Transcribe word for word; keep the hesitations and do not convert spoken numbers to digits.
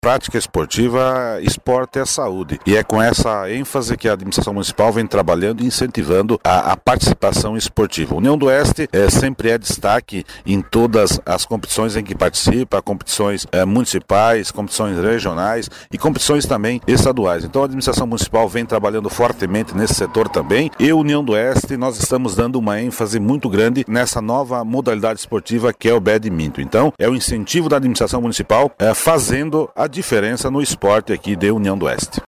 prática esportiva, esporte é saúde. E é com essa ênfase que a administração municipal vem trabalhando e incentivando a, a participação esportiva. A União do Oeste é, sempre é destaque em todas as competições em que participa, competições é, municipais, competições regionais e competições também estaduais. Então a administração municipal vem trabalhando fortemente nesse setor também. E a União do Oeste, nós estamos dando uma ênfase muito grande nessa nova modalidade esportiva que é o badminton. Então é o incentivo da administração municipal é, fazendo a diferença no esporte aqui de União do Oeste.